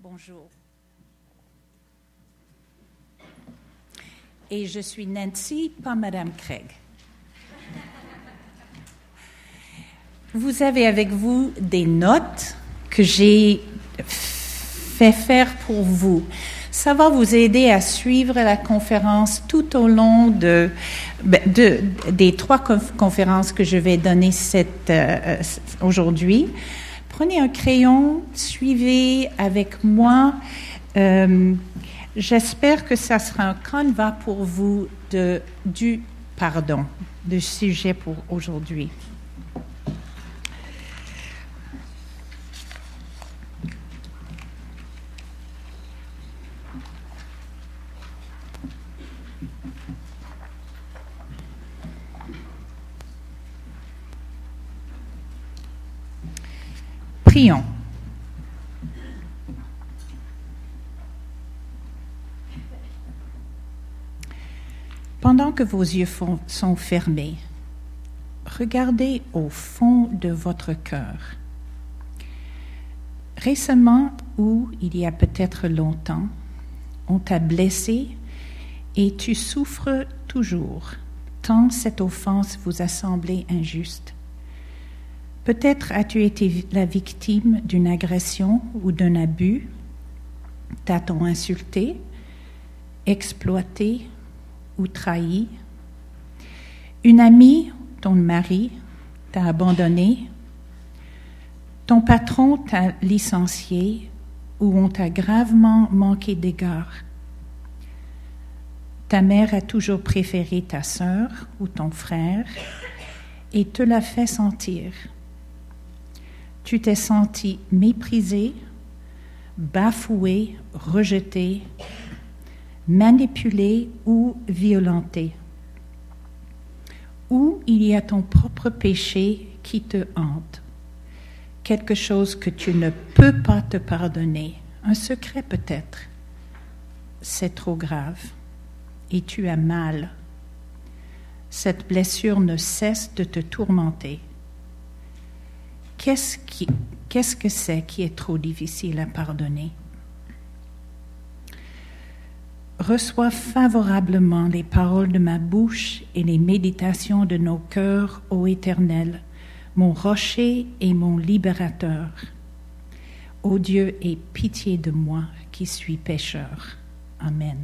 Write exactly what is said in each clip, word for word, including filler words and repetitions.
Bonjour. Et je suis Nancy, pas Madame Craig. Vous avez avec vous des notes que j'ai fait faire pour vous. Ça va vous aider à suivre la conférence tout au long de, de, des trois conférences que je vais donner cette, euh, aujourd'hui. Prenez un crayon, suivez avec moi. Euh, j'espère que ça sera un canevas pour vous de, du pardon, du sujet pour aujourd'hui. Prions. Pendant que vos yeux font, sont fermés, regardez au fond de votre cœur. Récemment, ou il y a peut-être longtemps, on t'a blessé et tu souffres toujours, tant cette offense vous a semblé injuste. Peut-être as-tu été la victime d'une agression ou d'un abus. T'a-t-on insulté, exploité ou trahi? Une amie, ton mari, t'a abandonné. Ton patron t'a licencié ou on t'a gravement manqué d'égard. Ta mère a toujours préféré ta sœur ou ton frère et te l'a fait sentir. Tu t'es senti méprisé, bafoué, rejeté, manipulé ou violenté. Ou il y a ton propre péché qui te hante, quelque chose que tu ne peux pas te pardonner, un secret peut-être. C'est trop grave et tu as mal. Cette blessure ne cesse de te tourmenter. Qu'est-ce, qui, qu'est-ce que c'est qui est trop difficile à pardonner? Reçois favorablement les paroles de ma bouche et les méditations de nos cœurs, ô Éternel, mon rocher et mon libérateur. Ô Dieu, aie pitié de moi qui suis pécheur. Amen.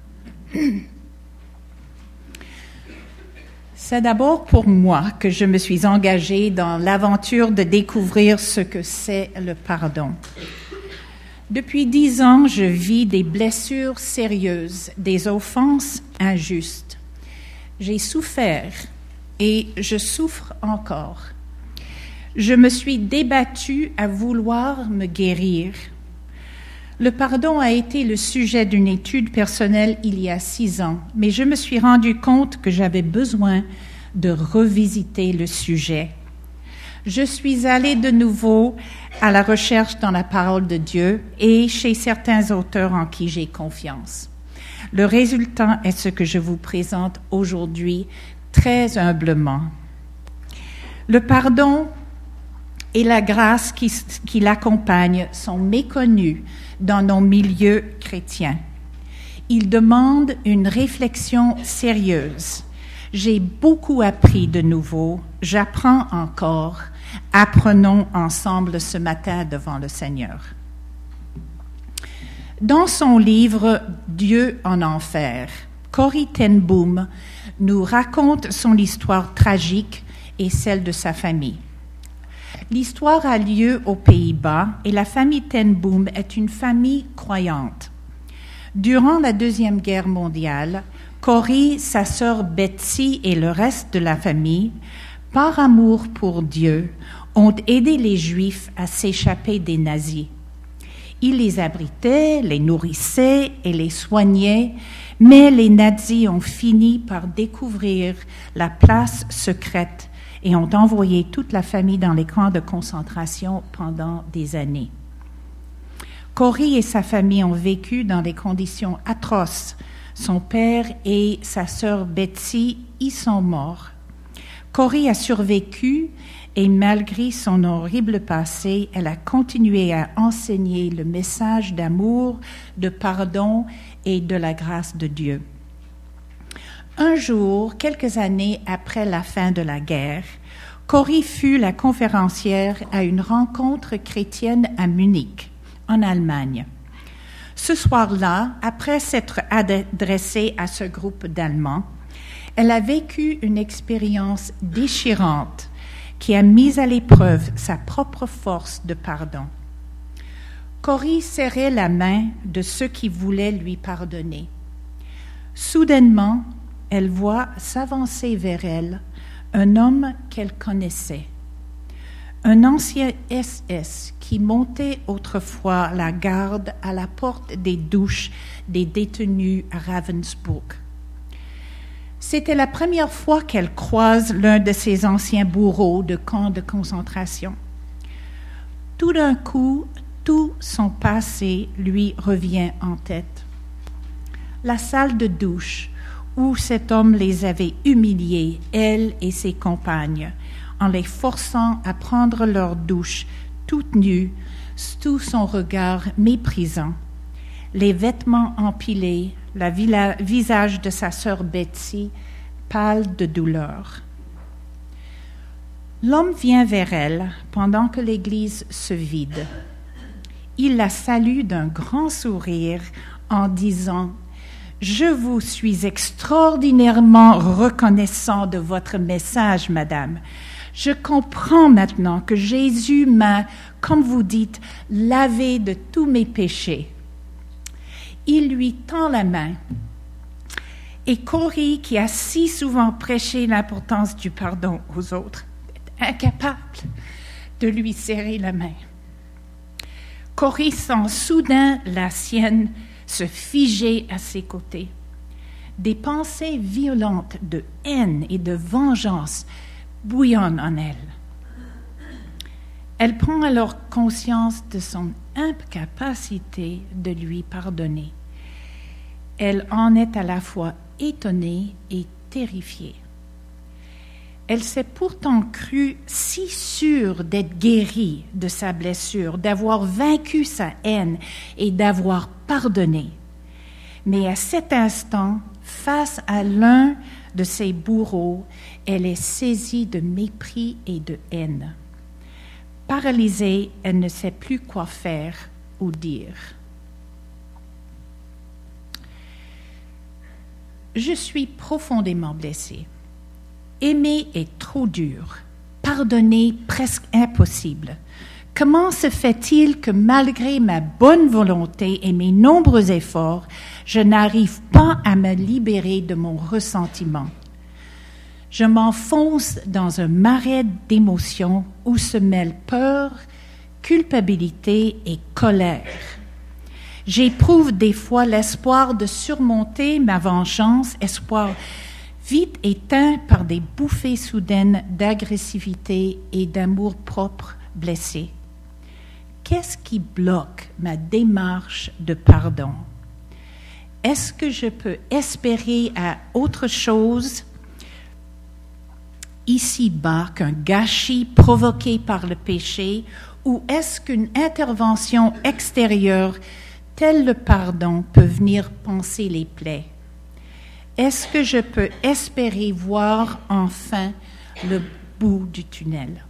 C'est d'abord pour moi que je me suis engagée dans l'aventure de découvrir ce que c'est le pardon. Depuis dix ans, je vis des blessures sérieuses, des offenses injustes. J'ai souffert et je souffre encore. Je me suis débattue à vouloir me guérir. Le pardon a été le sujet d'une étude personnelle il y a six ans, mais je me suis rendu compte que j'avais besoin de revisiter le sujet. Je suis allée de nouveau à la recherche dans la parole de Dieu et chez certains auteurs en qui j'ai confiance. Le résultat est ce que je vous présente aujourd'hui très humblement. Le pardon et la grâce qui, qui l'accompagne sont méconnus dans nos milieux chrétiens. Ils demandent une réflexion sérieuse. J'ai beaucoup appris de nouveau, j'apprends encore. Apprenons ensemble ce matin devant le Seigneur. Dans son livre « Dieu en enfer », Corrie ten Boom nous raconte son histoire tragique et celle de sa famille. L'histoire a lieu aux Pays-Bas et la famille ten Boom est une famille croyante. Durant la Deuxième Guerre mondiale, Corrie, sa sœur Betsy et le reste de la famille, par amour pour Dieu, ont aidé les Juifs à s'échapper des nazis. Ils les abritaient, les nourrissaient et les soignaient, mais les nazis ont fini par découvrir la place secrète et ont envoyé toute la famille dans les camps de concentration pendant des années. Corrie et sa famille ont vécu dans des conditions atroces. Son père et sa sœur Betsy y sont morts. Corrie a survécu et malgré son horrible passé, elle a continué à enseigner le message d'amour, de pardon et de la grâce de Dieu. Un jour, quelques années après la fin de la guerre, Corrie fut la conférencière à une rencontre chrétienne à Munich, en Allemagne. Ce soir-là, après s'être adressée à ce groupe d'Allemands, elle a vécu une expérience déchirante qui a mis à l'épreuve sa propre force de pardon. Corrie serrait la main de ceux qui voulaient lui pardonner. Soudainement, elle voit s'avancer vers elle un homme qu'elle connaissait, un ancien S S qui montait autrefois la garde à la porte des douches des détenus à Ravensbrück. C'était la première fois qu'elle croise l'un de ces anciens bourreaux de camps de concentration. Tout d'un coup, tout son passé lui revient en tête. La salle de douche où cet homme les avait humiliés, elle et ses compagnes, en les forçant à prendre leur douche toutes nues, sous son regard méprisant, les vêtements empilés, le vila- visage de sa sœur Betsy, pâle de douleur. L'homme vient vers elle pendant que l'église se vide. Il la salue d'un grand sourire en disant « Je vous suis extraordinairement reconnaissant de votre message, madame. Je comprends maintenant que Jésus m'a, comme vous dites, lavé de tous mes péchés. » Il lui tend la main. Et Corrie, qui a si souvent prêché l'importance du pardon aux autres, est incapable de lui serrer la main. Corrie sent soudain la sienne se figer à ses côtés. Des pensées violentes de haine et de vengeance bouillonnent en elle. Elle prend alors conscience de son incapacité de lui pardonner. Elle en est à la fois étonnée et terrifiée. Elle s'est pourtant crue si sûre d'être guérie de sa blessure, d'avoir vaincu sa haine et d'avoir pardonné. Mais à cet instant, face à l'un de ses bourreaux, elle est saisie de mépris et de haine. Paralysée, elle ne sait plus quoi faire ou dire. Je suis profondément blessée. Aimer est trop dur, pardonner presque impossible. Comment se fait-il que malgré ma bonne volonté et mes nombreux efforts, je n'arrive pas à me libérer de mon ressentiment? Je m'enfonce dans un marais d'émotions où se mêlent peur, culpabilité et colère. J'éprouve des fois l'espoir de surmonter ma vengeance, espoir vite éteint par des bouffées soudaines d'agressivité et d'amour-propre blessé. Qu'est-ce qui bloque ma démarche de pardon? Est-ce que je peux espérer à autre chose ici-bas qu'un gâchis provoqué par le péché, ou est-ce qu'une intervention extérieure, tel le pardon, peut venir panser les plaies? Est-ce que je peux espérer voir enfin le bout du tunnel?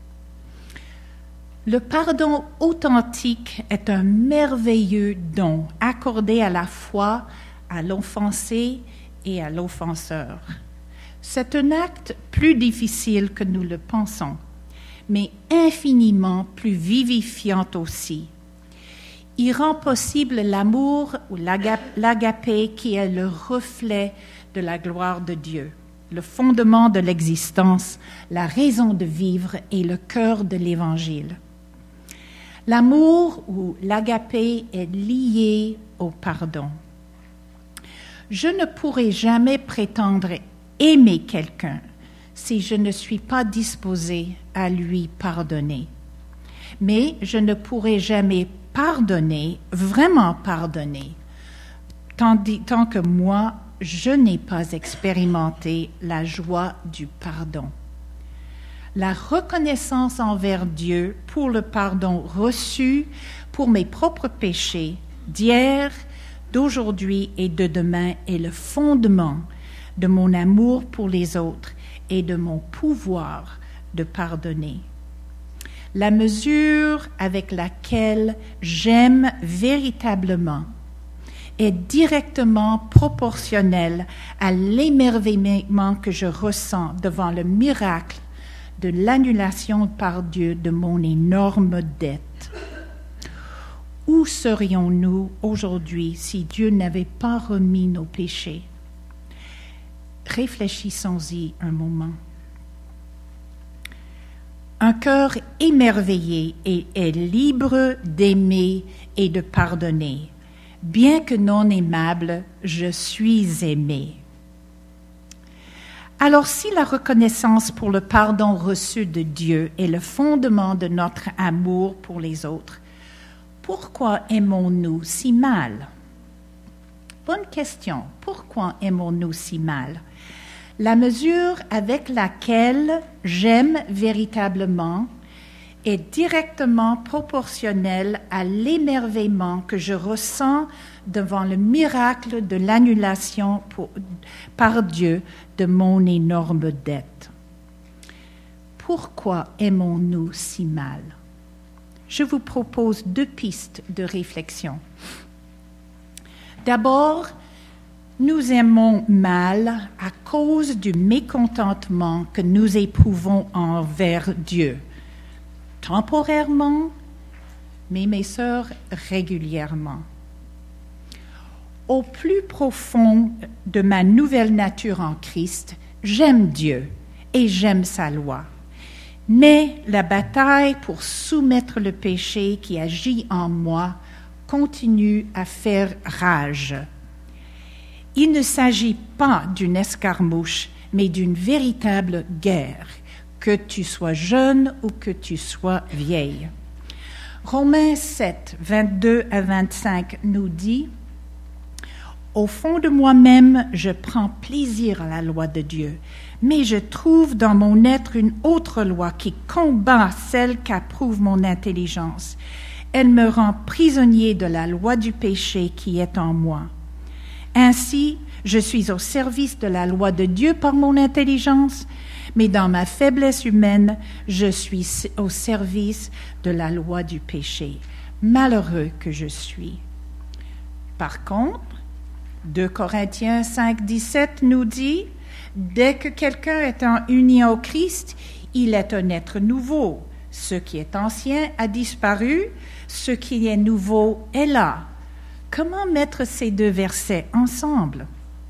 Le pardon authentique est un merveilleux don accordé à la fois à l'offensé et à l'offenseur. C'est un acte plus difficile que nous le pensons, mais infiniment plus vivifiant aussi. Il rend possible l'amour ou l'agapé qui est le reflet de la gloire de Dieu, le fondement de l'existence, la raison de vivre et le cœur de l'Évangile. L'amour ou l'agapé est lié au pardon. Je ne pourrai jamais prétendre aimer quelqu'un si je ne suis pas disposée à lui pardonner. Mais je ne pourrai jamais pardonner, vraiment pardonner, tandis, tant que moi, je n'ai pas expérimenté la joie du pardon. la reconnaissance envers Dieu pour le pardon reçu pour mes propres péchés d'hier, d'aujourd'hui et de demain est le fondement de mon amour pour les autres et de mon pouvoir de pardonner. La mesure avec laquelle j'aime véritablement est directement proportionnelle à l'émerveillement que je ressens devant le miracle de l'annulation par Dieu de mon énorme dette. Où serions-nous aujourd'hui si Dieu n'avait pas remis nos péchés? Réfléchissons-y un moment. Un cœur émerveillé et est libre d'aimer et de pardonner. Bien que non aimable, je suis aimé. Alors si la reconnaissance pour le pardon reçu de Dieu est le fondement de notre amour pour les autres, pourquoi aimons-nous si mal? Bonne question. Pourquoi aimons-nous si mal? La mesure avec laquelle j'aime véritablement est directement proportionnelle à l'émerveillement que je ressens devant le miracle de l'annulation pour, par Dieu de mon énorme dette. Pourquoi aimons-nous si mal? Je vous propose deux pistes de réflexion. D'abord, nous aimons mal à cause du mécontentement que nous éprouvons envers Dieu, temporairement, mais mes sœurs, régulièrement. Au plus profond de ma nouvelle nature en Christ, j'aime Dieu et j'aime sa loi. Mais la bataille pour soumettre le péché qui agit en moi continue à faire rage. Il ne s'agit pas d'une escarmouche, mais d'une véritable guerre, que tu sois jeune ou que tu sois vieille. Romains sept, vingt-deux à vingt-cinq nous dit « Au fond de moi-même, je prends plaisir à la loi de Dieu, mais je trouve dans mon être une autre loi qui combat celle qu'approuve mon intelligence. Elle me rend prisonnier de la loi du péché qui est en moi. Ainsi, je suis au service de la loi de Dieu par mon intelligence, mais dans ma faiblesse humaine, je suis au service de la loi du péché. Malheureux que je suis. » Par contre, deux Corinthiens cinq, dix-sept nous dit « Dès que quelqu'un est en union au Christ, il est un être nouveau. Ce qui est ancien a disparu, ce qui est nouveau est là. » Comment mettre ces deux versets ensemble?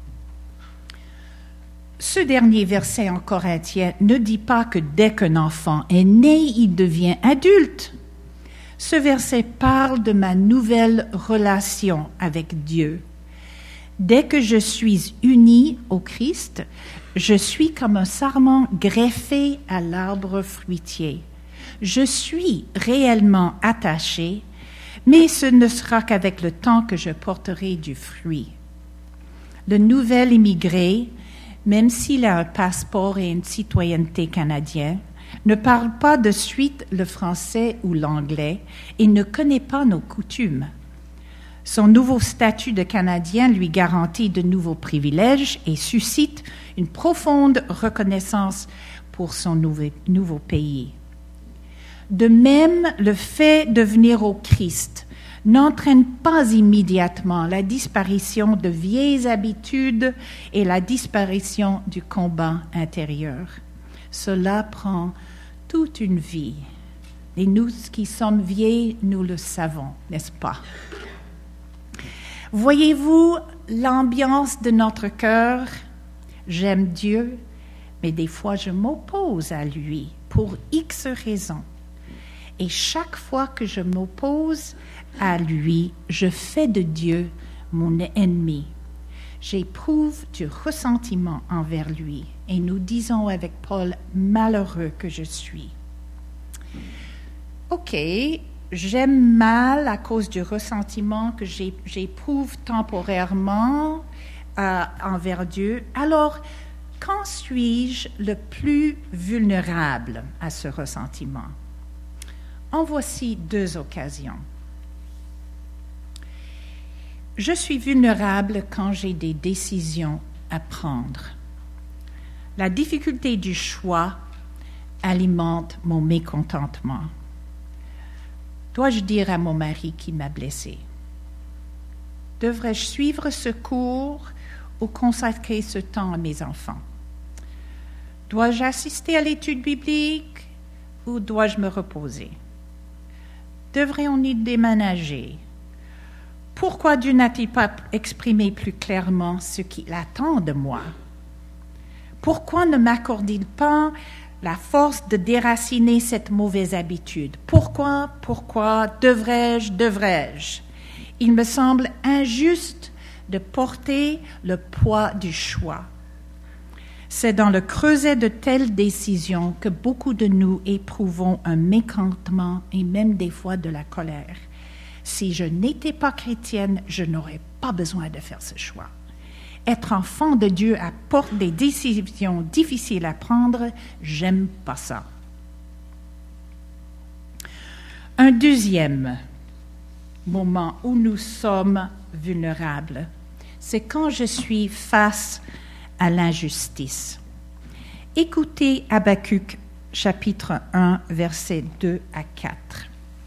Ce dernier verset en Corinthiens ne dit pas que dès qu'un enfant est né, il devient adulte. Ce verset parle de ma nouvelle relation avec Dieu. Dès que je suis unie au Christ, je suis comme un sarment greffé à l'arbre fruitier. Je suis réellement attaché, mais ce ne sera qu'avec le temps que je porterai du fruit. Le nouvel immigré, même s'il a un passeport et une citoyenneté canadienne, ne parle pas de suite le français ou l'anglais et ne connaît pas nos coutumes. Son nouveau statut de Canadien lui garantit de nouveaux privilèges et suscite une profonde reconnaissance pour son nouveau pays. De même, le fait de venir au Christ n'entraîne pas immédiatement la disparition de vieilles habitudes et la disparition du combat intérieur. Cela prend toute une vie. Et nous qui sommes vieilles, nous le savons, n'est-ce pas? Voyez-vous l'ambiance de notre cœur? J'aime Dieu, mais des fois je m'oppose à lui pour X raisons. Et chaque fois que je m'oppose à lui, je fais de Dieu mon ennemi. J'éprouve du ressentiment envers lui. Et nous disons avec Paul, malheureux que je suis. Ok, j'aime mal à cause du ressentiment que j'éprouve temporairement euh, envers Dieu. Alors, Quand suis-je le plus vulnérable à ce ressentiment? En voici deux occasions. Je suis vulnérable quand j'ai des décisions à prendre. La difficulté du choix alimente mon mécontentement. Dois-je dire à mon mari qui m'a blessée? Devrais-je suivre ce cours ou consacrer ce temps à mes enfants? Dois-je assister à l'étude biblique ou dois-je me reposer? Devrions-nous déménager? Pourquoi Dieu n'a-t-il pas exprimé plus clairement ce qu'il attend de moi? Pourquoi ne m'accorde-t-il pas la force de déraciner cette mauvaise habitude? Pourquoi, pourquoi, devrais-je, devrais-je? Il me semble injuste de porter le poids du choix. C'est dans le creuset de telles décisions que beaucoup de nous éprouvons un mécontentement et même des fois de la colère. Si je n'étais pas chrétienne, je n'aurais pas besoin de faire ce choix. Être enfant de Dieu apporte des décisions difficiles à prendre. J'aime pas ça. Un deuxième moment où nous sommes vulnérables, c'est quand je suis face à l'injustice. Écoutez Habakkuk chapitre un, versets deux à quatre.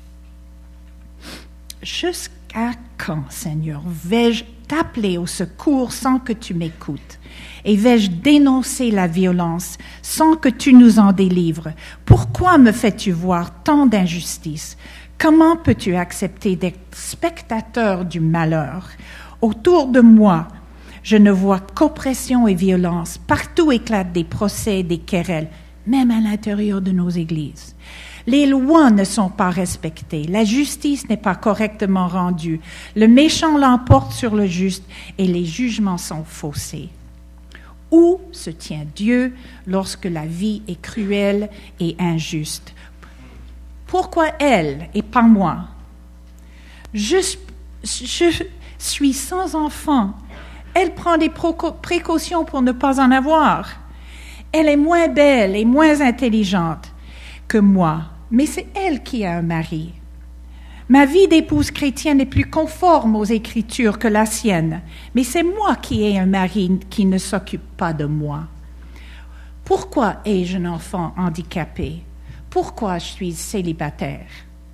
Jusqu'à quand, Seigneur, vais-je t'appeler au secours sans que tu m'écoutes? Et vais-je dénoncer la violence sans que tu nous en délivres? Pourquoi me fais-tu voir tant d'injustice? Comment peux-tu accepter d'être spectateur du malheur? Autour de moi, je ne vois qu'oppression et violence. Partout éclatent des procès et des querelles, même à l'intérieur de nos églises. Les lois ne sont pas respectées, la justice n'est pas correctement rendue, le méchant l'emporte sur le juste et les jugements sont faussés. Où se tient Dieu lorsque la vie est cruelle et injuste? Pourquoi elle et pas moi? Je, je suis sans enfant. Elle prend des précautions pour ne pas en avoir. Elle est moins belle et moins intelligente que moi. Mais c'est elle qui a un mari. Ma vie d'épouse chrétienne est plus conforme aux Écritures que la sienne, mais c'est moi qui ai un mari qui ne s'occupe pas de moi. Pourquoi ai-je un enfant handicapé? Pourquoi je suis célibataire?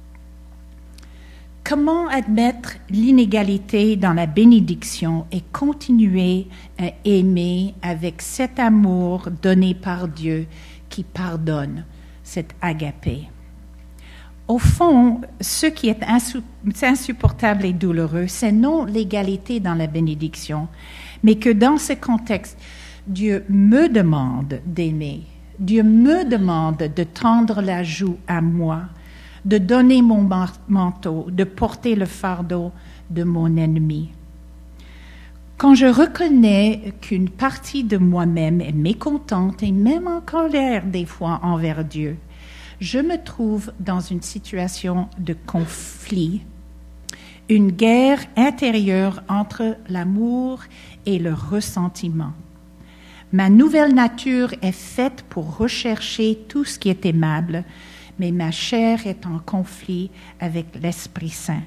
Comment admettre l'inégalité dans la bénédiction et continuer à aimer avec cet amour donné par Dieu qui pardonne, cet agapé? Au fond, ce qui est insupportable et douloureux, c'est non l'égalité dans la bénédiction, mais que dans ce contexte, Dieu me demande d'aimer. Dieu me demande de tendre la joue à moi, de donner mon manteau, de porter le fardeau de mon ennemi. Quand je reconnais qu'une partie de moi-même est mécontente et même en colère des fois envers Dieu, je me trouve dans une situation de conflit, une guerre intérieure entre l'amour et le ressentiment. Ma nouvelle nature est faite pour rechercher tout ce qui est aimable, mais ma chair est en conflit avec l'Esprit Saint.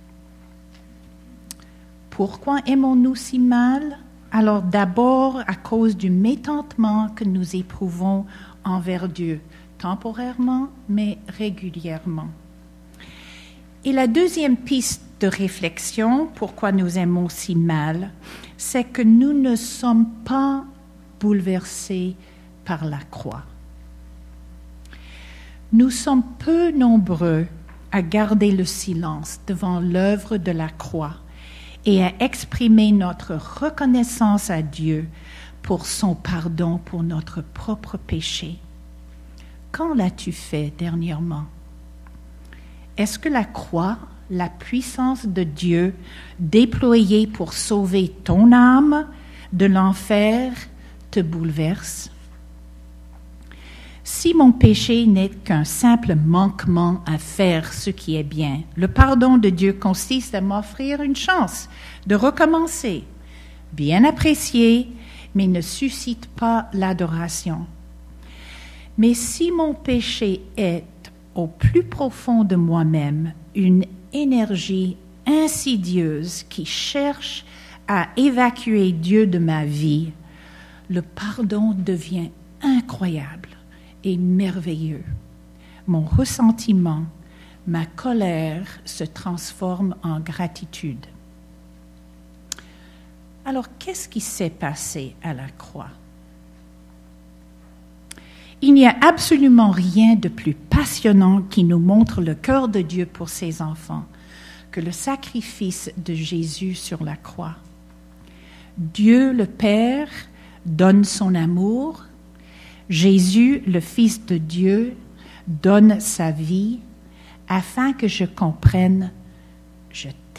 Pourquoi aimons-nous si mal? Alors d'abord à cause du mécontentement que nous éprouvons envers Dieu, temporairement, mais régulièrement. Et la deuxième piste de réflexion, pourquoi nous aimons si mal, c'est que nous ne sommes pas bouleversés par la croix. Nous sommes peu nombreux à garder le silence devant l'œuvre de la croix et à exprimer notre reconnaissance à Dieu pour son pardon pour notre propre péché. Quand l'as-tu fait dernièrement? Est-ce que la croix, la puissance de Dieu déployée pour sauver ton âme de l'enfer, te bouleverse? Si mon péché n'est qu'un simple manquement à faire ce qui est bien, le pardon de Dieu consiste à m'offrir une chance de recommencer, bien appréciée, mais ne suscite pas l'adoration. Mais si mon péché est au plus profond de moi-même une énergie insidieuse qui cherche à évacuer Dieu de ma vie, le pardon devient incroyable et merveilleux. Mon ressentiment, ma colère se transforment en gratitude. Alors, qu'est-ce qui s'est passé à la croix? Il n'y a absolument rien de plus passionnant qui nous montre le cœur de Dieu pour ses enfants que le sacrifice de Jésus sur la croix. Dieu le Père donne son amour. Jésus, le Fils de Dieu, donne sa vie afin que je comprenne « je t'aime ».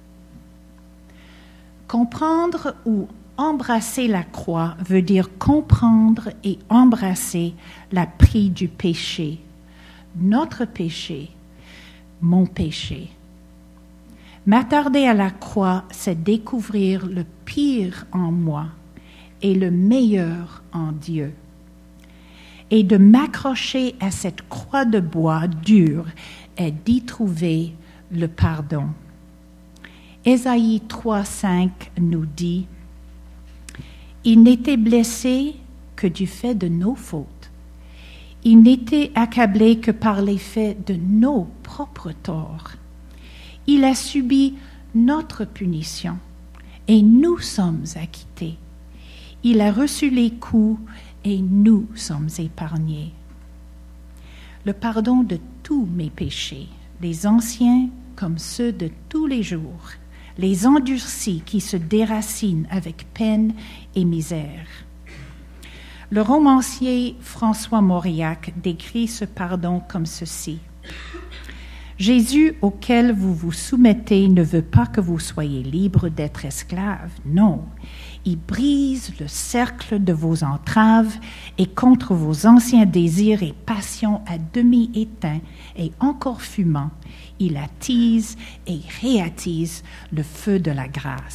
Comprendre ou embrasser la croix veut dire comprendre et embrasser la prix du péché, notre péché, mon péché. M'attarder à la croix, c'est découvrir le pire en moi et le meilleur en Dieu. Et de m'accrocher à cette croix de bois dure est d'y trouver le pardon. Ésaïe trois, cinq nous dit « Il n'était blessé que du fait de nos fautes. Il n'était accablé que par l'effet de nos propres torts. Il a subi notre punition et nous sommes acquittés. Il a reçu les coups et nous sommes épargnés. » Le pardon de tous mes péchés, les anciens comme ceux de tous les jours, les endurcis qui se déracinent avec peine et misère. Le romancier François Mauriac décrit ce pardon comme ceci. « Jésus auquel vous vous soumettez ne veut pas que vous soyez libres d'être esclaves, non. Il brise le cercle de vos entraves et contre vos anciens désirs et passions à demi éteints et encore fumants, il attise et réattise le feu de la grâce. »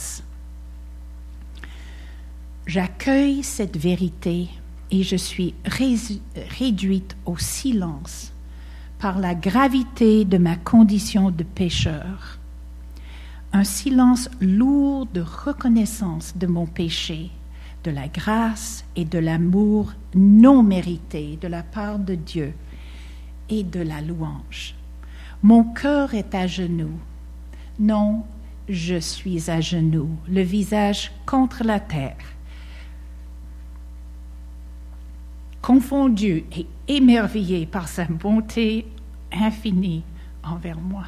J'accueille cette vérité et je suis réduite au silence par la gravité de ma condition de pécheur. Un silence lourd de reconnaissance de mon péché, de la grâce et de l'amour non mérité de la part de Dieu et de la louange. Mon cœur est à genoux. Non, je suis à genoux, le visage contre la terre. Confondu et émerveillé par sa bonté infinie envers moi.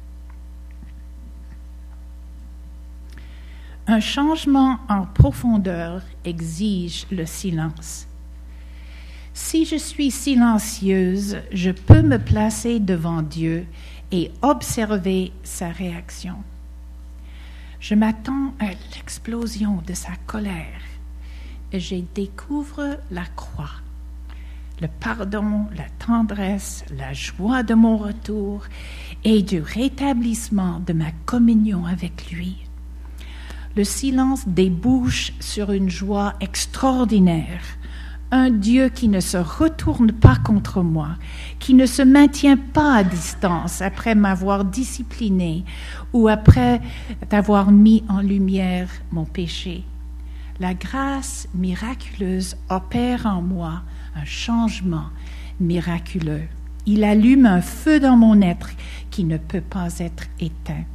Un changement en profondeur exige le silence. Si je suis silencieuse, je peux me placer devant Dieu et observer sa réaction. Je m'attends à l'explosion de sa colère et je découvre la croix, le pardon, la tendresse, la joie de mon retour et du rétablissement de ma communion avec lui. Le silence débouche sur une joie extraordinaire, un Dieu qui ne se retourne pas contre moi, qui ne se maintient pas à distance après m'avoir discipliné ou après avoir mis en lumière mon péché. La grâce miraculeuse opère en moi un changement miraculeux. Il allume un feu dans mon être qui ne peut pas être éteint.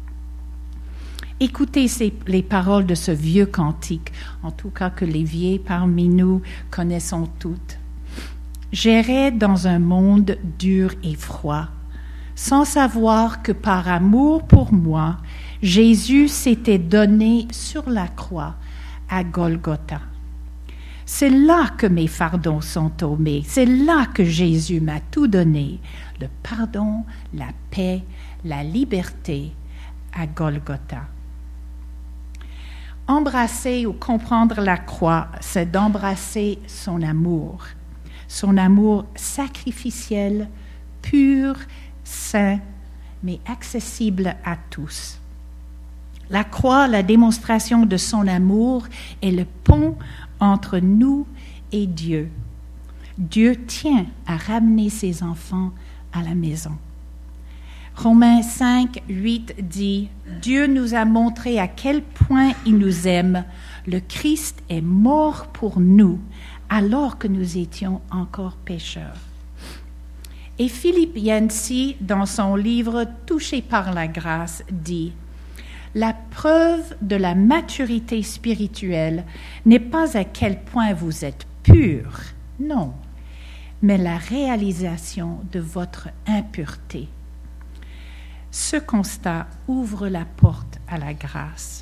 Écoutez ces, les paroles de ce vieux cantique, en tout cas que les vieilles parmi nous connaissons toutes. J'errais dans un monde dur et froid, sans savoir que par amour pour moi, Jésus s'était donné sur la croix à Golgotha. C'est là que mes fardeaux sont tombés, c'est là que Jésus m'a tout donné, le pardon, la paix, la liberté à Golgotha. Embrasser ou comprendre la croix, c'est d'embrasser son amour, son amour sacrificiel, pur, saint, mais accessible à tous. La croix, la démonstration de son amour, est le pont entre nous et Dieu. Dieu tient à ramener ses enfants à la maison. Romains cinq, huit dit « Dieu nous a montré à quel point il nous aime. Le Christ est mort pour nous alors que nous étions encore pécheurs. » Et Philippe Yancey, dans son livre « Touché par la grâce », dit « La preuve de la maturité spirituelle n'est pas à quel point vous êtes pur, non, mais la réalisation de votre impureté. » Ce constat ouvre la porte à la grâce.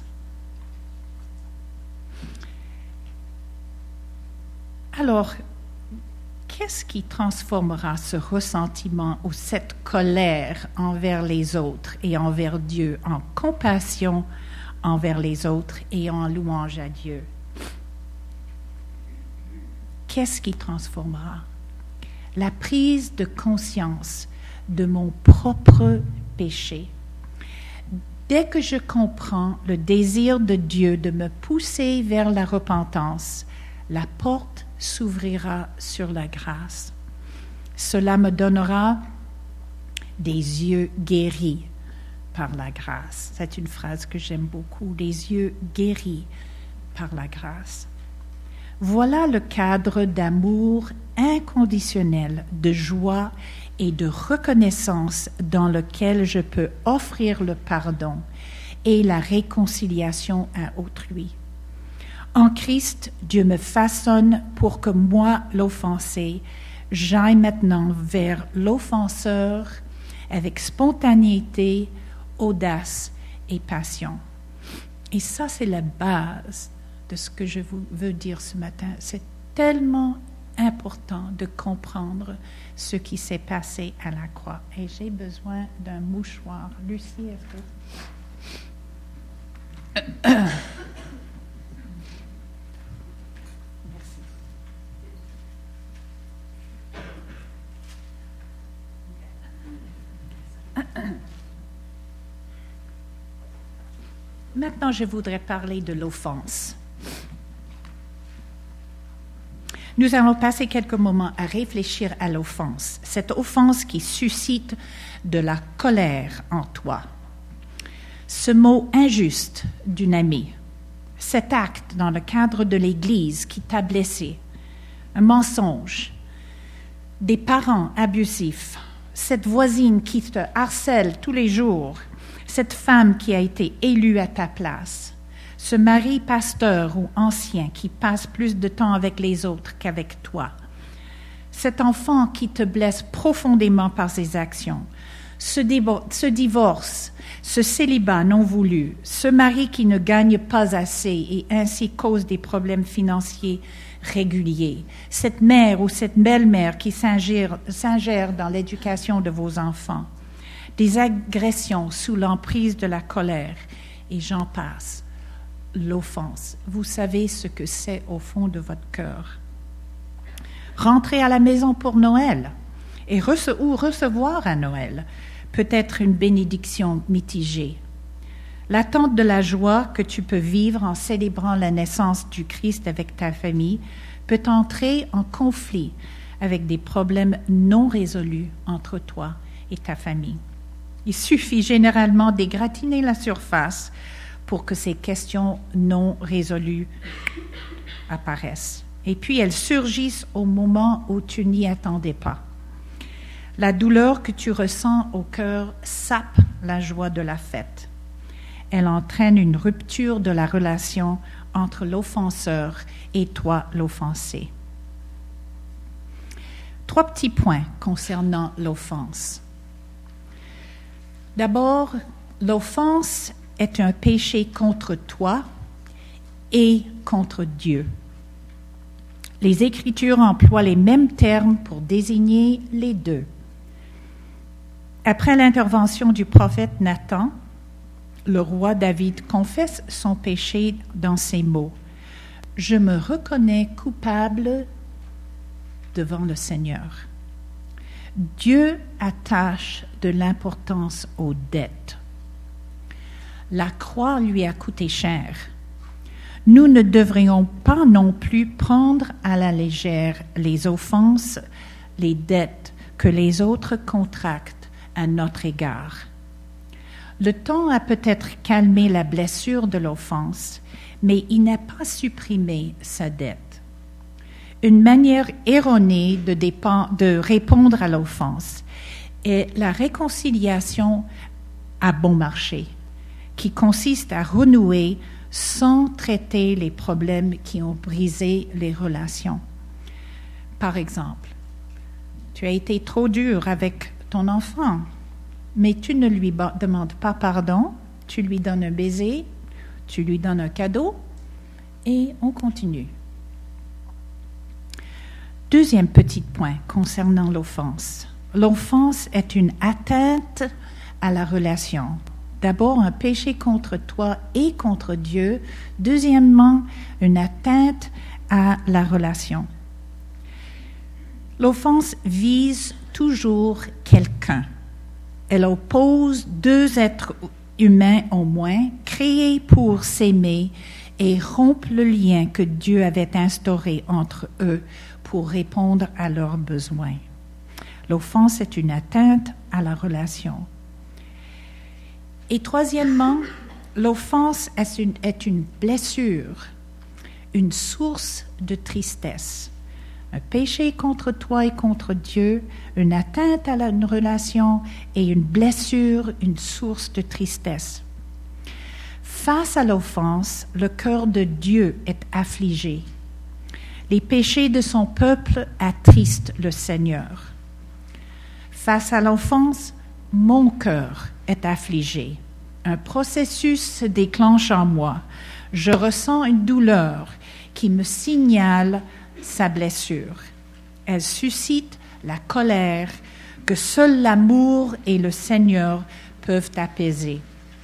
Alors, qu'est-ce qui transformera ce ressentiment ou cette colère envers les autres et envers Dieu en compassion envers les autres et en louange à Dieu? Qu'est-ce qui transformera? La prise de conscience de mon propre péché. Dès que je comprends le désir de Dieu de me pousser vers la repentance, la porte s'ouvrira sur la grâce. Cela me donnera des yeux guéris par la grâce. C'est une phrase que j'aime beaucoup, des yeux guéris par la grâce. Voilà le cadre d'amour inconditionnel, de joie et de reconnaissance dans lequel je peux offrir le pardon et la réconciliation à autrui. En Christ, Dieu me façonne pour que moi, l'offensé, j'aille maintenant vers l'offenseur avec spontanéité, audace et passion. Et ça, c'est la base de ce que je vous veux dire ce matin. C'est tellement important de comprendre ce qui s'est passé à la croix. Et j'ai besoin d'un mouchoir. Lucie, est-ce que... Maintenant, je voudrais parler de l'offense. Nous allons passer quelques moments à réfléchir à l'offense, cette offense qui suscite de la colère en toi. Ce mot injuste d'une amie, cet acte dans le cadre de l'Église qui t'a blessé, un mensonge, des parents abusifs, cette voisine qui te harcèle tous les jours, cette femme qui a été élue à ta place, ce mari pasteur ou ancien qui passe plus de temps avec les autres qu'avec toi, cet enfant qui te blesse profondément par ses actions, ce, dévo- ce divorce, ce célibat non voulu, ce mari qui ne gagne pas assez et ainsi cause des problèmes financiers réguliers, cette mère ou cette belle-mère qui s'ingère, s'ingère dans l'éducation de vos enfants, des agressions sous l'emprise de la colère, et j'en passe. L'offense. Vous savez ce que c'est au fond de votre cœur. Rentrer à la maison pour Noël et rece- ou recevoir à Noël peut être une bénédiction mitigée. L'attente de la joie que tu peux vivre en célébrant la naissance du Christ avec ta famille peut entrer en conflit avec des problèmes non résolus entre toi et ta famille. Il suffit généralement d'égratigner la surface pour que ces questions non résolues apparaissent. Et puis elles surgissent au moment où tu n'y attendais pas. La douleur que tu ressens au cœur sape la joie de la fête. Elle entraîne une rupture de la relation entre l'offenseur et toi, l'offensé. Trois petits points concernant l'offense. D'abord, l'offense est un péché contre toi et contre Dieu. Les Écritures emploient les mêmes termes pour désigner les deux. Après l'intervention du prophète Nathan, le roi David confesse son péché dans ces mots. « Je me reconnais coupable devant le Seigneur. » Dieu attache de l'importance aux dettes. La croix lui a coûté cher. Nous ne devrions pas non plus prendre à la légère les offenses, les dettes que les autres contractent à notre égard. Le temps a peut-être calmé la blessure de l'offense, mais il n'a pas supprimé sa dette. Une manière erronée de, dépend- de répondre à l'offense est la réconciliation à bon marché, qui consiste à renouer sans traiter les problèmes qui ont brisé les relations. Par exemple, tu as été trop dur avec ton enfant, mais tu ne lui demandes pas pardon, tu lui donnes un baiser, tu lui donnes un cadeau, et on continue. Deuxième petit point concernant l'offense. L'offense est une atteinte à la relation. D'abord, un péché contre toi et contre Dieu. Deuxièmement, une atteinte à la relation. L'offense vise toujours quelqu'un. Elle oppose deux êtres humains au moins, créés pour s'aimer et rompre le lien que Dieu avait instauré entre eux pour répondre à leurs besoins. L'offense est une atteinte à la relation. Et troisièmement, l'offense est une, est une blessure, une source de tristesse. Un péché contre toi et contre Dieu, une atteinte à la, une relation et une blessure, une source de tristesse. Face à l'offense, le cœur de Dieu est affligé. Les péchés de son peuple attristent le Seigneur. Face à l'offense, mon cœur est affligé. Un processus se déclenche en moi. Je ressens une douleur qui me signale sa blessure. Elle suscite la colère que seul l'amour et le Seigneur peuvent apaiser.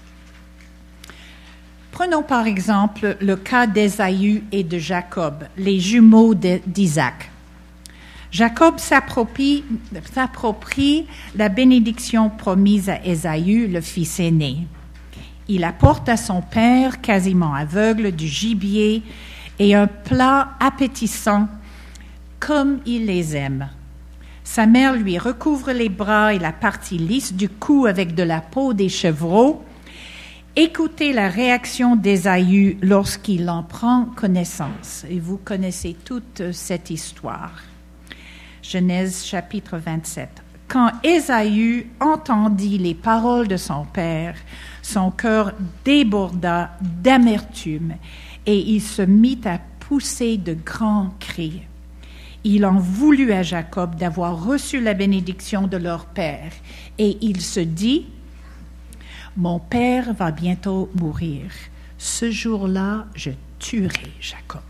Prenons par exemple le cas d'Ésaü et de Jacob, les jumeaux d'Isaac. Jacob s'approprie, s'approprie la bénédiction promise à Ésaü, le fils aîné. Il apporte à son père, quasiment aveugle, du gibier et un plat appétissant comme il les aime. Sa mère lui recouvre les bras et la partie lisse du cou avec de la peau des chevreaux. Écoutez la réaction d'Ésaü lorsqu'il en prend connaissance. Et vous connaissez toute cette histoire. Genèse chapitre vingt-sept. Quand Ésaü entendit les paroles de son père, son cœur déborda d'amertume et il se mit à pousser de grands cris. Il en voulut à Jacob d'avoir reçu la bénédiction de leur père et il se dit: mon père va bientôt mourir. Ce jour-là, je tuerai Jacob.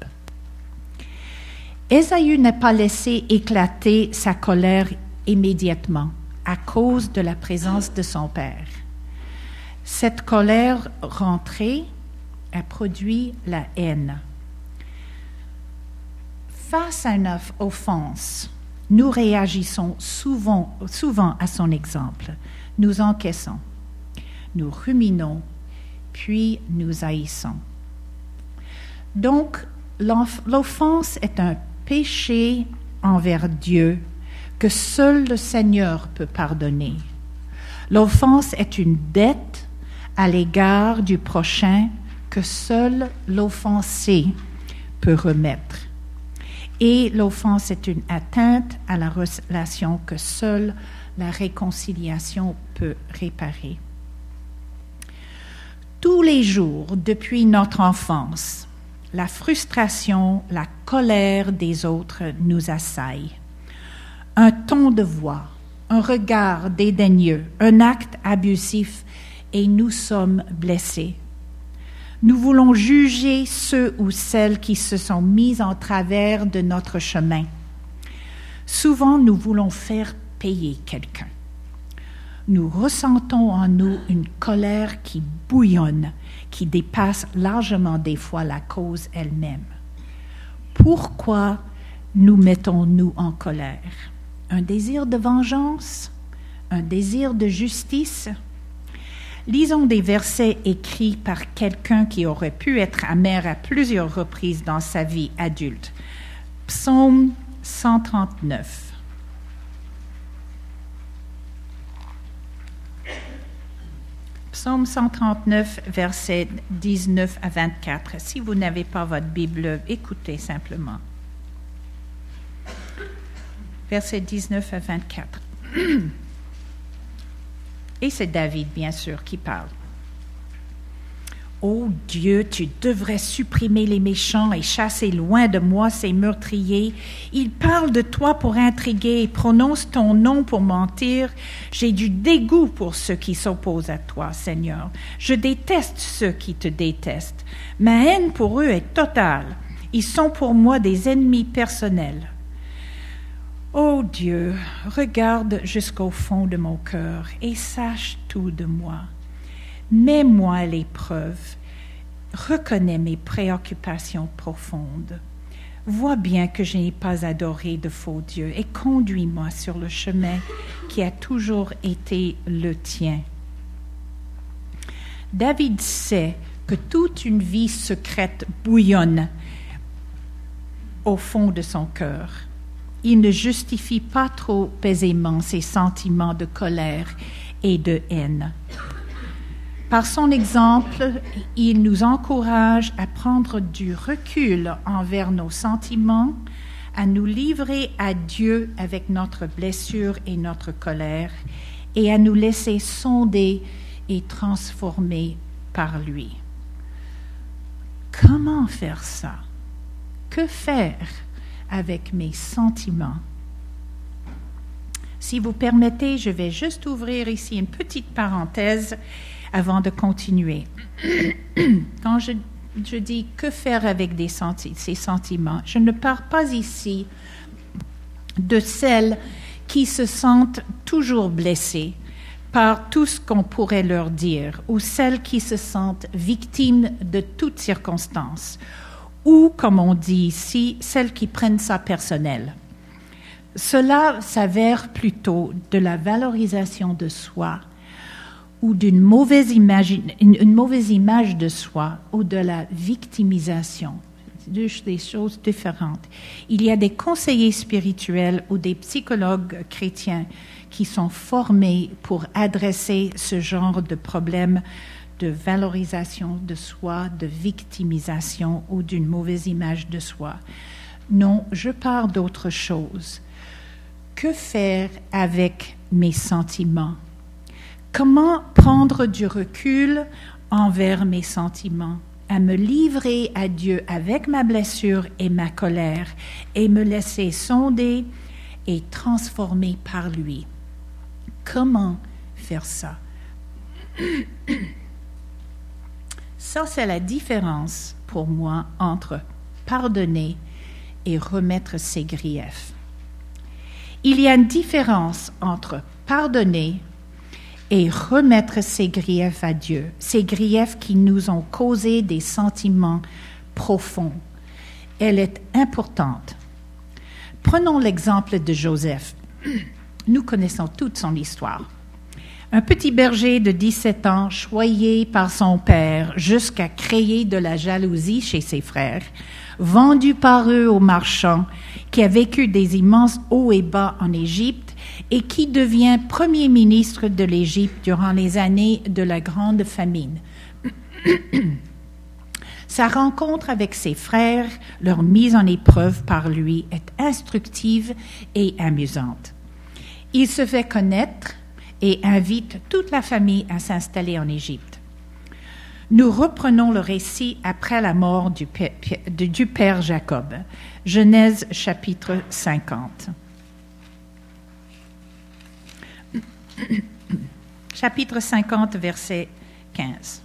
Ésaü n'a pas laissé éclater sa colère immédiatement à cause de la présence de son père. Cette colère rentrée a produit la haine. Face à une offense, nous réagissons souvent, souvent à son exemple. Nous encaissons. Nous ruminons, puis nous haïssons. Donc, l'offense est un péché envers Dieu que seul le Seigneur peut pardonner. L'offense est une dette à l'égard du prochain que seul l'offensé peut remettre. Et l'offense est une atteinte à la relation que seule la réconciliation peut réparer. Tous les jours, depuis notre enfance, la frustration, la colère des autres nous assaillent. Un ton de voix, un regard dédaigneux, un acte abusif, et nous sommes blessés. Nous voulons juger ceux ou celles qui se sont mis en travers de notre chemin. Souvent, nous voulons faire payer quelqu'un. Nous ressentons en nous une colère qui bouillonne, qui dépasse largement des fois la cause elle-même. Pourquoi nous mettons-nous en colère? Un désir de vengeance? Un désir de justice? Lisons des versets écrits par quelqu'un qui aurait pu être amer à plusieurs reprises dans sa vie adulte. Psaume cent trente-neuf. Psaume cent trente-neuf, versets dix-neuf à vingt-quatre. Si vous n'avez pas votre Bible, écoutez simplement. Versets dix-neuf à vingt-quatre. Et c'est David, bien sûr, qui parle. « Ô Dieu, tu devrais supprimer les méchants et chasser loin de moi ces meurtriers. Ils parlent de toi pour intriguer et prononcent ton nom pour mentir. J'ai du dégoût pour ceux qui s'opposent à toi, Seigneur. Je déteste ceux qui te détestent. Ma haine pour eux est totale. Ils sont pour moi des ennemis personnels. Ô Dieu, regarde jusqu'au fond de mon cœur et sache tout de moi. Mets-moi à l'épreuve, reconnais mes préoccupations profondes. Vois bien que je n'ai pas adoré de faux dieux et conduis-moi sur le chemin qui a toujours été le tien. » David sait que toute une vie secrète bouillonne au fond de son cœur. Il ne justifie pas trop aisément ses sentiments de colère et de haine. Par son exemple, il nous encourage à prendre du recul envers nos sentiments, à nous livrer à Dieu avec notre blessure et notre colère, et à nous laisser sonder et transformer par lui. Comment faire ça? Que faire avec mes sentiments? Si vous permettez, je vais juste ouvrir ici une petite parenthèse avant de continuer. Quand je, je dis « que faire avec des senti- ces sentiments », je ne parle pas ici de celles qui se sentent toujours blessées par tout ce qu'on pourrait leur dire, ou celles qui se sentent victimes de toutes circonstances, ou, comme on dit ici, celles qui prennent ça personnel. Cela s'avère plutôt de la valorisation de soi, ou d'une mauvaise image, une, une mauvaise image de soi, ou de la victimisation. C'est deux des choses différentes. Il y a des conseillers spirituels ou des psychologues chrétiens qui sont formés pour adresser ce genre de problème de valorisation de soi, de victimisation ou d'une mauvaise image de soi. Non, je parle d'autre chose. Que faire avec mes sentiments? Comment prendre du recul envers mes sentiments, à me livrer à Dieu avec ma blessure et ma colère et me laisser sonder et transformer par lui? Comment faire ça? Ça, c'est la différence pour moi entre pardonner et remettre ses griefs. Il y a une différence entre pardonner et remettre ses griefs à Dieu, ces griefs qui nous ont causé des sentiments profonds. Elle est importante. Prenons l'exemple de Joseph. Nous connaissons toute son histoire. Un petit berger de dix-sept ans, choyé par son père jusqu'à créer de la jalousie chez ses frères, vendu par eux aux marchands, qui a vécu des immenses hauts et bas en Égypte et qui devient premier ministre de l'Égypte durant les années de la grande famine. Sa rencontre avec ses frères, leur mise en épreuve par lui, est instructive et amusante. Il se fait connaître et invite toute la famille à s'installer en Égypte. Nous reprenons le récit après la mort du père, du père Jacob. Genèse chapitre cinquante. Chapitre cinquante, verset quinze.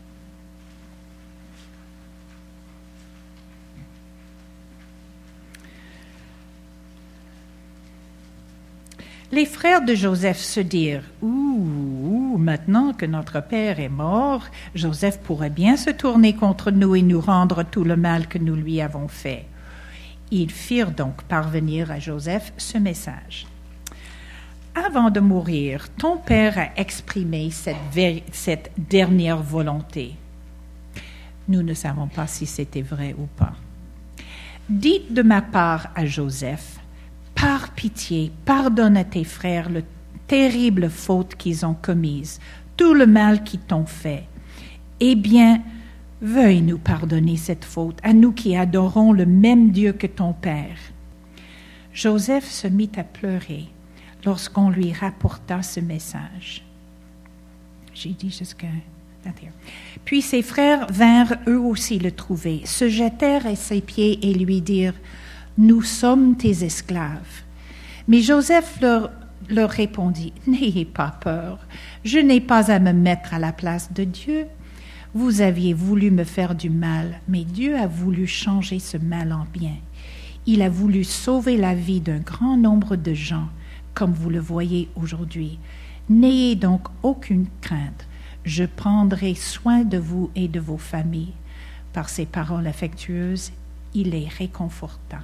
Les frères de Joseph se dirent « Ouh, ouh, maintenant que notre père est mort, Joseph pourrait bien se tourner contre nous et nous rendre tout le mal que nous lui avons fait. » Ils firent donc parvenir à Joseph ce message. Avant de mourir, ton père a exprimé cette, vé- cette dernière volonté. Nous ne savons pas si c'était vrai ou pas. Dites de ma part à Joseph, par pitié, pardonne à tes frères la terrible faute qu'ils ont commise, tout le mal qu'ils t'ont fait. Eh bien, veuille nous pardonner cette faute, à nous qui adorons le même Dieu que ton père. Joseph se mit à pleurer lorsqu'on lui rapporta ce message. J'ai dit jusqu'à... Puis ses frères vinrent eux aussi le trouver, se jetèrent à ses pieds et lui dirent, « Nous sommes tes esclaves. » Mais Joseph leur, leur répondit, « N'ayez pas peur, je n'ai pas à me mettre à la place de Dieu. Vous aviez voulu me faire du mal, mais Dieu a voulu changer ce mal en bien. Il a voulu sauver la vie d'un grand nombre de gens, comme vous le voyez aujourd'hui. N'ayez donc aucune crainte. Je prendrai soin de vous et de vos familles. » Par ces paroles affectueuses, il les réconforta.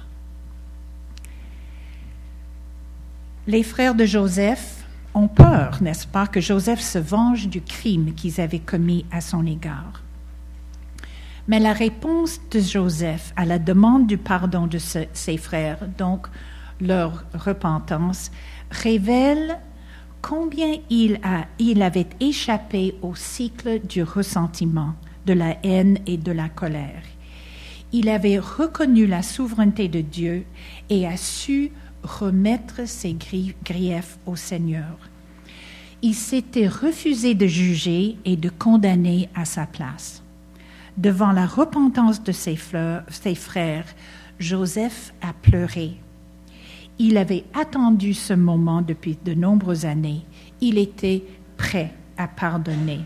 Les frères de Joseph ont peur, n'est-ce pas, que Joseph se venge du crime qu'ils avaient commis à son égard. Mais la réponse de Joseph à la demande du pardon de ce, ses frères, donc leur repentance, révèle combien il, a, il avait échappé au cycle du ressentiment, de la haine et de la colère. Il avait reconnu la souveraineté de Dieu et a su remettre ses griefs au Seigneur. Il s'était refusé de juger et de condamner à sa place. Devant la repentance de ses, fleurs, ses frères, Joseph a pleuré. Il avait attendu ce moment depuis de nombreuses années. Il était prêt à pardonner.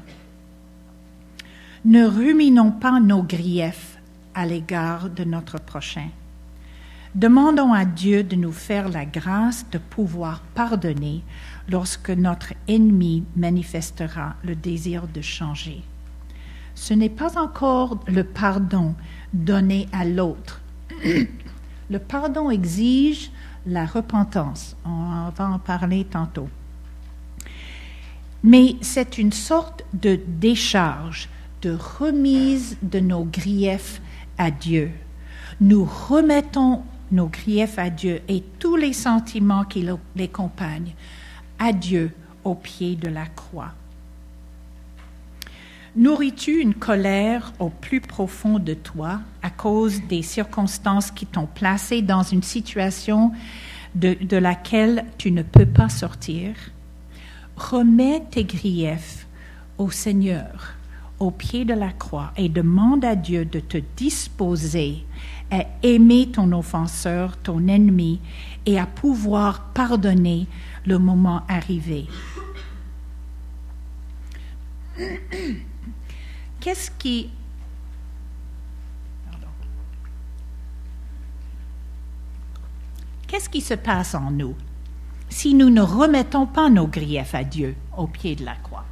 Ne ruminons pas nos griefs à l'égard de notre prochain. Demandons à Dieu de nous faire la grâce de pouvoir pardonner lorsque notre ennemi manifestera le désir de changer. Ce n'est pas encore le pardon donné à l'autre. Le pardon exige la repentance. On va en parler tantôt. Mais c'est une sorte de décharge, de remise de nos griefs à Dieu. Nous remettons nos griefs à Dieu et tous les sentiments qui les accompagnent à Dieu au pied de la croix. Nourris-tu une colère au plus profond de toi à cause des circonstances qui t'ont placé dans une situation de, de laquelle tu ne peux pas sortir? Remets tes griefs au Seigneur, au pied de la croix, et demande à Dieu de te disposer à aimer ton offenseur, ton ennemi, et à pouvoir pardonner le moment arrivé. Qu'est-ce qui... Pardon. Qu'est-ce qui se passe en nous si nous ne remettons pas nos griefs à Dieu au pied de la croix?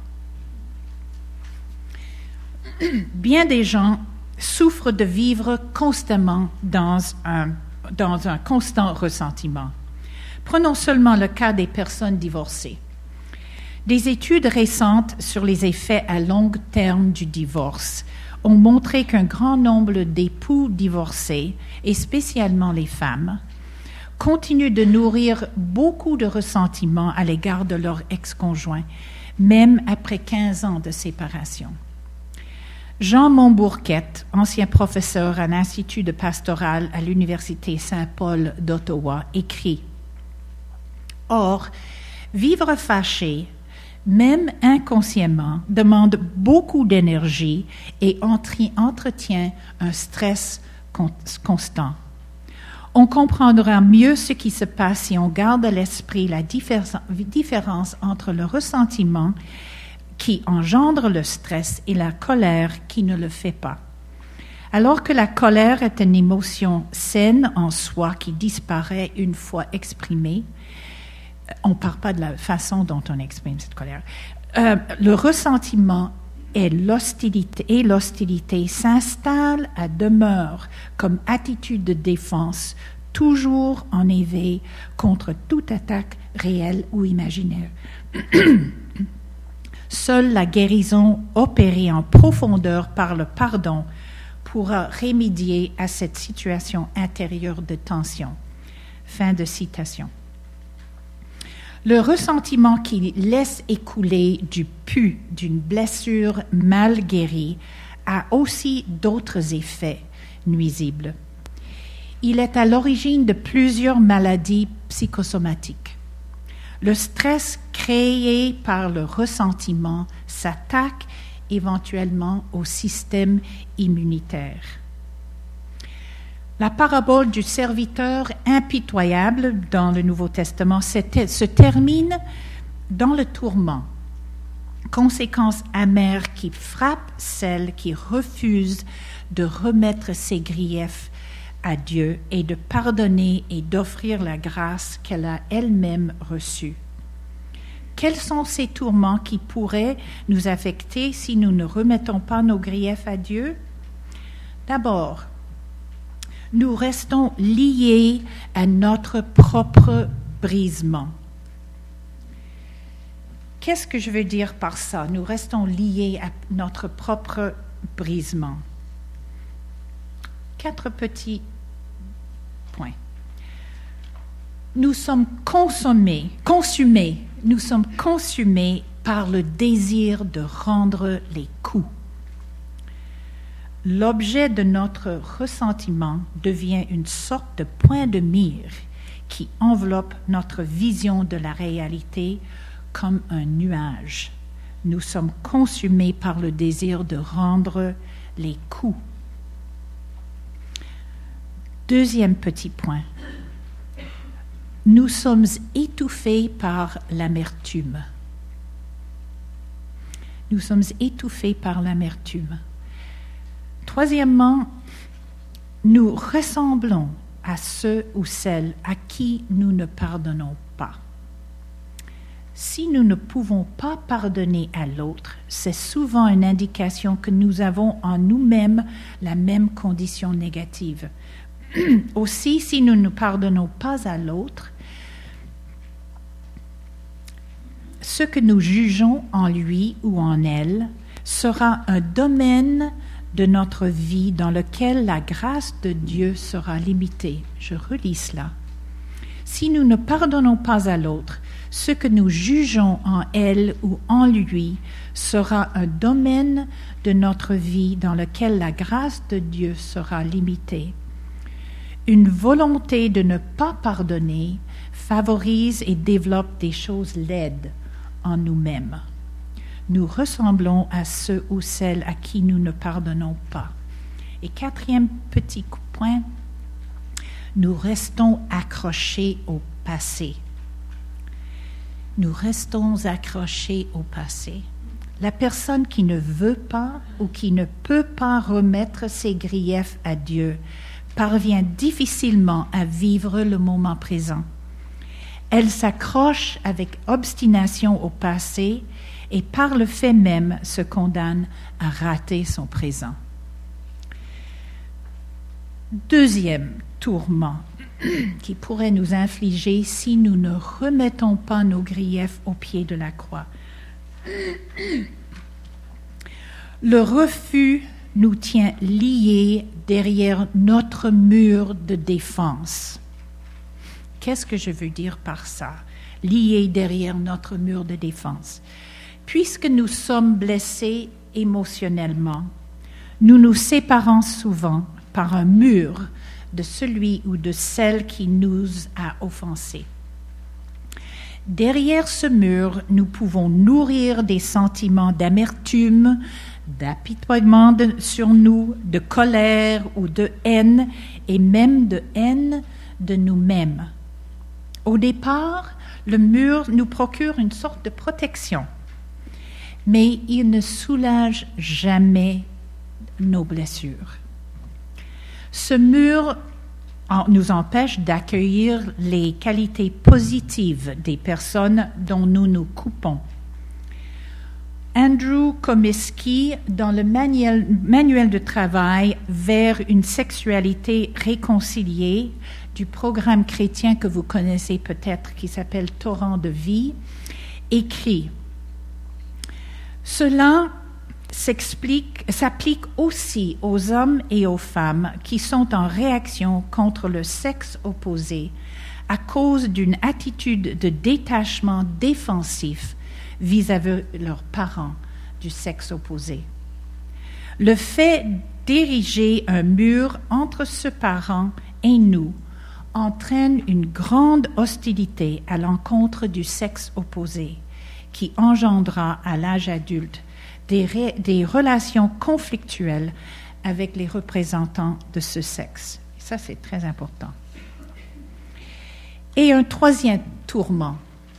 Bien des gens souffrent de vivre constamment dans un, dans un constant ressentiment. Prenons seulement le cas des personnes divorcées. Des études récentes sur les effets à long terme du divorce ont montré qu'un grand nombre d'époux divorcés, et spécialement les femmes, continuent de nourrir beaucoup de ressentiment à l'égard de leur ex-conjoint, même après quinze ans de séparation. Jean Montbourquette, ancien professeur à l'Institut de pastoral à l'Université Saint-Paul d'Ottawa, écrit « Or, vivre fâché, même inconsciemment, demande beaucoup d'énergie et entretient un stress constant. On comprendra mieux ce qui se passe si on garde à l'esprit la différence entre le ressentiment qui engendre le stress et la colère qui ne le fait pas. Alors que la colère est une émotion saine en soi qui disparaît une fois exprimée, on ne parle pas de la façon dont on exprime cette colère. Euh, le ressentiment et l'hostilité, et l'hostilité s'installent à demeure comme attitude de défense toujours en éveil contre toute attaque réelle ou imaginaire. Seule la guérison opérée en profondeur par le pardon pourra remédier à cette situation intérieure de tension. Fin de citation. Le ressentiment qui laisse écouler du pu d'une blessure mal guérie a aussi d'autres effets nuisibles. Il est à l'origine de plusieurs maladies psychosomatiques. Le stress créé par le ressentiment s'attaque éventuellement au système immunitaire. La parabole du serviteur impitoyable dans le Nouveau Testament se termine dans le tourment, conséquence amère qui frappe celle qui refuse de remettre ses griefs à Dieu et de pardonner et d'offrir la grâce qu'elle a elle-même reçue. Quels sont ces tourments qui pourraient nous affecter si nous ne remettons pas nos griefs à Dieu? D'abord, nous restons liés à notre propre brisement. Qu'est-ce que je veux dire par ça? Nous restons liés à notre propre brisement. Quatre petits points. Nous sommes consommés, consumés, nous sommes consumés par le désir de rendre les coups. L'objet de notre ressentiment devient une sorte de point de mire qui enveloppe notre vision de la réalité comme un nuage. Nous sommes consumés par le désir de rendre les coups. Deuxième petit point. Nous sommes étouffés par l'amertume. Nous sommes étouffés par l'amertume. Troisièmement, nous ressemblons à ceux ou celles à qui nous ne pardonnons pas. Si nous ne pouvons pas pardonner à l'autre, c'est souvent une indication que nous avons en nous-mêmes la même condition négative. Aussi, si nous ne pardonnons pas à l'autre, ce que nous jugeons en lui ou en elle sera un domaine de notre vie dans lequel la grâce de Dieu sera limitée. Je relis cela. Si nous ne pardonnons pas à l'autre, ce que nous jugeons en elle ou en lui sera un domaine de notre vie dans lequel la grâce de Dieu sera limitée. Une volonté de ne pas pardonner favorise et développe des choses laides en nous-mêmes. Nous ressemblons à ceux ou celles à qui nous ne pardonnons pas. Et quatrième petit point, nous restons accrochés au passé. Nous restons accrochés au passé. La personne qui ne veut pas ou qui ne peut pas remettre ses griefs à Dieu parvient difficilement à vivre le moment présent. Elle s'accroche avec obstination au passé et par le fait même se condamne à rater son présent. Deuxième tourment qui pourrait nous infliger si nous ne remettons pas nos griefs au pied de la croix. Le refus nous tient liés derrière notre mur de défense. Qu'est-ce que je veux dire par ça? Liés derrière notre mur de défense. Puisque nous sommes blessés émotionnellement, nous nous séparons souvent par un mur de celui ou de celle qui nous a offensés. Derrière ce mur, nous pouvons nourrir des sentiments d'amertume, d'apitoiement de, sur nous, de colère ou de haine, et même de haine de nous-mêmes. Au départ, le mur nous procure une sorte de protection, mais il ne soulage jamais nos blessures. Ce mur nous empêche d'accueillir les qualités positives des personnes dont nous nous coupons. Andrew Comiskey, dans le manuel, manuel de travail vers une sexualité réconciliée du programme chrétien que vous connaissez peut-être, qui s'appelle Torrent de vie, écrit « Cela s'explique, s'applique aussi aux hommes et aux femmes qui sont en réaction contre le sexe opposé à cause d'une attitude de détachement défensif vis-à-vis leurs parents du sexe opposé. Le fait d'ériger un mur entre ce parent et nous entraîne une grande hostilité à l'encontre du sexe opposé qui engendra à l'âge adulte des, ré, des relations conflictuelles avec les représentants de ce sexe. Et ça, c'est très important. Et un troisième tourment.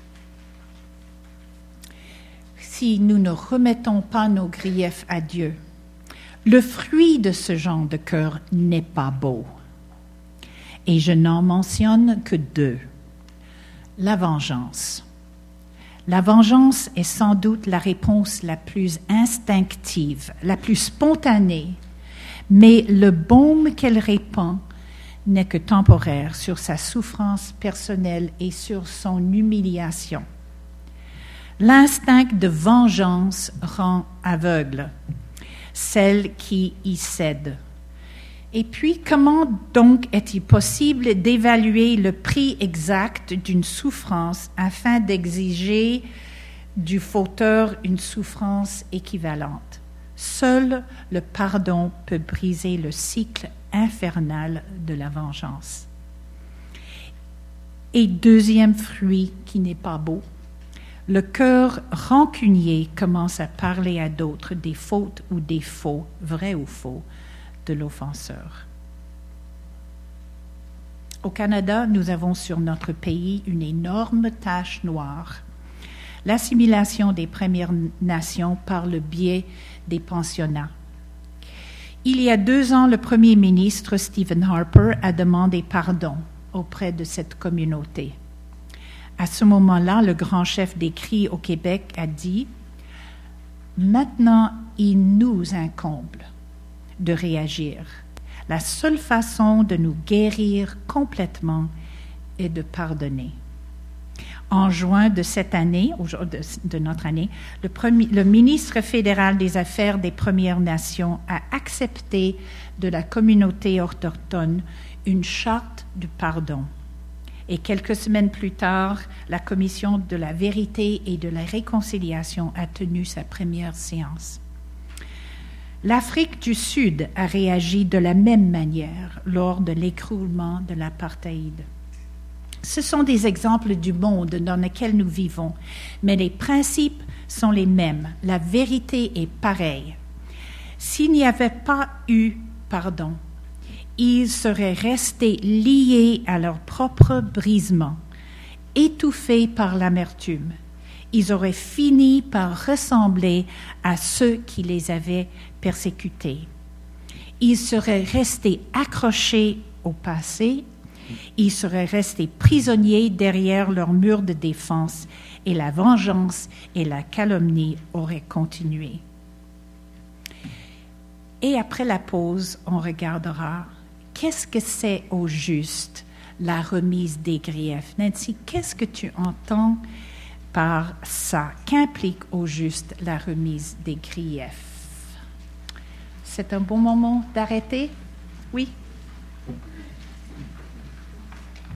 Si nous ne remettons pas nos griefs à Dieu, le fruit de ce genre de cœur n'est pas beau. Et je n'en mentionne que deux. La vengeance. La vengeance est sans doute la réponse la plus instinctive, la plus spontanée, mais le baume qu'elle répand n'est que temporaire sur sa souffrance personnelle et sur son humiliation. L'instinct de vengeance rend aveugle celle qui y cède. Et puis, comment donc est-il possible d'évaluer le prix exact d'une souffrance afin d'exiger du fauteur une souffrance équivalente? Seul le pardon peut briser le cycle infernal de la vengeance. Et deuxième fruit qui n'est pas beau, le cœur rancunier commence à parler à d'autres des fautes ou des faux, vrais ou faux, de l'offenseur. Au Canada, nous avons sur notre pays une énorme tache noire, l'assimilation des Premières Nations par le biais des pensionnats. Il y a deux ans, le premier ministre Stephen Harper a demandé pardon auprès de cette communauté. À ce moment-là, le grand chef des cris au Québec a dit « Maintenant, il nous incombe de réagir. La seule façon de nous guérir complètement est de pardonner. » En juin de cette année, de notre année, le, premier, le ministre fédéral des Affaires des Premières Nations a accepté de la communauté autochtone une charte du pardon. Et quelques semaines plus tard, la Commission de la vérité et de la réconciliation a tenu sa première séance. L'Afrique du Sud a réagi de la même manière lors de l'écroulement de l'apartheid. Ce sont des exemples du monde dans lequel nous vivons, mais les principes sont les mêmes. La vérité est pareille. S'il n'y avait pas eu pardon, ils seraient restés liés à leur propre brisement, étouffés par l'amertume. Ils auraient fini par ressembler à ceux qui les avaient persécutés. Ils seraient restés accrochés au passé, ils seraient restés prisonniers derrière leur mur de défense et la vengeance et la calomnie auraient continué. Et après la pause, on regardera qu'est-ce que c'est au juste la remise des griefs. Nancy, qu'est-ce que tu entends par ça? Qu'implique au juste la remise des griefs? C'est un bon moment d'arrêter? Oui?